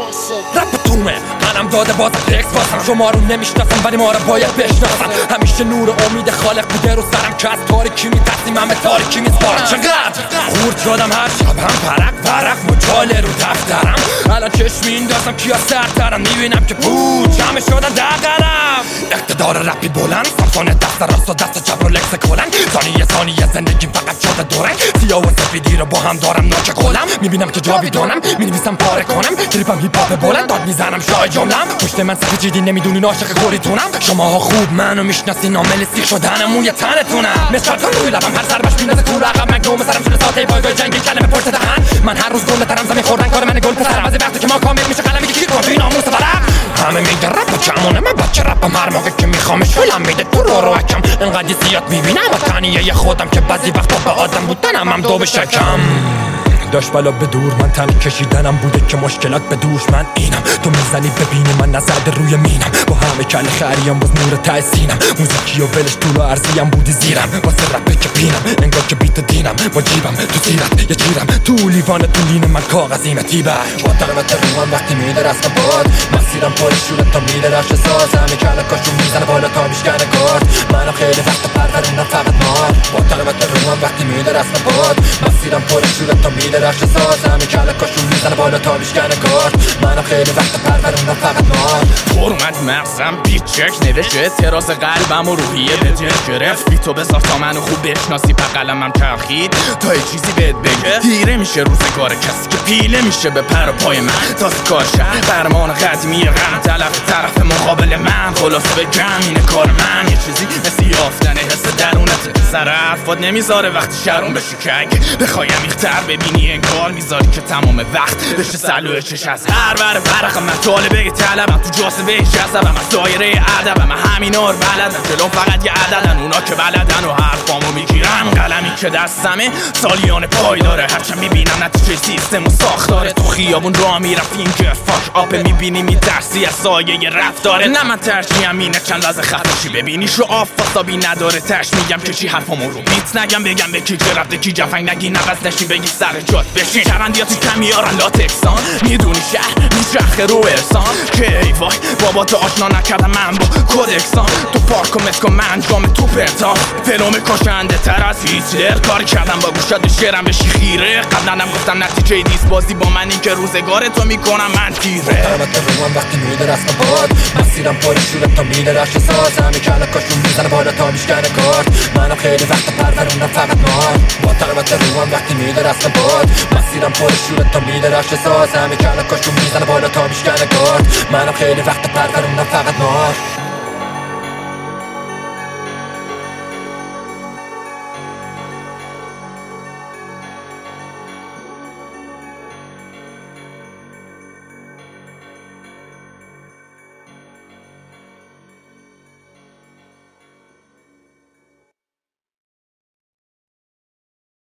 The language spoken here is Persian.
رپ تومه قلم داده باز تکس واسم شما رو نمیشناسم ولی ما رو باید بشناسم همیشه نور امید خالق بوده رو سرم که از تاریکی میترسیم همه تاریکی میسپارم چقدر خورد شدم هر شب هم پرق مجاله رو دفترم الان چشم میندازم کیا سرترم میبینم که بود همه شدن در قلم اقتدار رپی بلند سمسونه دست راست و دست چپ رو لکس کلنگ ثانیه زندگیم فقط شده دورنگ سیاه و سفیدی رو با هم دارم ناچه قلم میبینم که جاویدانم مینویسم پاره کنم کلیپم هیپ هاپ بلند داد میزنم شاه جملم پشت من صفحه جدی نمیدونین عاشق گوریتونم شماها خوب منو میشناسین عامل سیخ شدن موی تنتونم مثل تو روی لبم هر ضربش میندازه کول عقب مگنوم سرم شده ساته پایگاه جنگی کلمه پشت دهن من هر روز گل ترم زمین خوردن کار من گل پسرم از وقتی که ما کامل میشه قلمی که کیت کن توی ناموس ورق همه میگه رپ کمونه من بچه رپم هر موقع که میخوامش شلم میده تو رو حکم انقدر زیاد میبینم و تنیه خودم که بعضی وقتا به آدم بودنم هم دو بشکم داشت بلا به دور من تنی کشیدنم بوده که مشکلات به دوش من اینم تو میزنی ببینی من نزده روی مینم با همه کل خریم باز نور تحسینم موزیکی و ولش طول و عرضیم بودی زیرم واسه رپه که پینم انگار که بیت دینم با جیبم تو زیرت یه جیرم تو لیوان تو لین من کاغذیم تیبه با ترمت روان وقتی میده رسم باد مسیرم پر شورت تا میده رشت ساز همه کل کاشون میزنه بالا تا میشکنه گرد منم خیلی وقت پرورونم فقط مار با ترمت روان وقتی میده رسم باد مسیرم پر شورت تا میده رشت ساز همه کل کاشون میزنه بالا تا میشکنه گرد منم خیلی وقت پرورونم فقط مار پر اومد مغزم بیت چک نوشت اعتراض قلبم و روحیه به جر گرفت بیتو بذار تا منو خوب بشناسی پا قلمم چرخید تا یه چیزی بهت بگه تیره میشه روزگار کسی که پیله میشه به پر و پای من تازه کار شد فرمان قدیمی غم طرف مقابل من خلاصه بگم اینه کار من یه چیزی مثل یافتن حس درونته سر حرفات نمیذاره وقتی شرون بشی که اگه بخوای عمیق‌تر ببینی انگار میذاری که تمام وقت بشه سلوه چش از هر ور ورقم من طالبه طلبم تو جاذبه جذبم از دایره ادبم همینا رو بلدن جلوم فقط یه عددن اونا که بلدن و حرفامو میگیرم قلمی که دستمه سالیان پای داره هرچند میبینم نتیجه سیستم و ساختاره تو خیابون راه میرفتیم که فاش آپه میبینی میترسی از سایه رفتاره نه من ترجیحم اینه چند لحظه خفشی ببینی شو آف واسابی نداره تش میگم که چی حرفامو رو بیت نگم بگم به کی رفته کی جفنگ نگی نفس نشین بگی سر جات بشین شرندیاتی کم میارن لاتکسان میدونی شهر میچرخه رو ارسان که ای وای بابا تو آشنا نکردم من با کودکسان تو پارک و متکو من جام تو پرتان فلوم کشنده تر از هیتلر کار کردم با گوشت شعرم بشی خیره قبلنم گفتم نتیجه دیست بازی با من این که روزگار تو میکنم من تیره البته روان وقتی میده رسم باد مسیرم پر شورت تا میده رشت ساز همه کل کاشون میزنه بالا تا میشکنه گرد منم خیلی وقت پرورونم فقط مار با ترمت روان وقتی میده رسم باد مسیرم پر شورت تا میده رشت ساز همه کل کاشون میزنه بالا تا میشکنه گرد منم خیلی وقت پرورونم فقط مار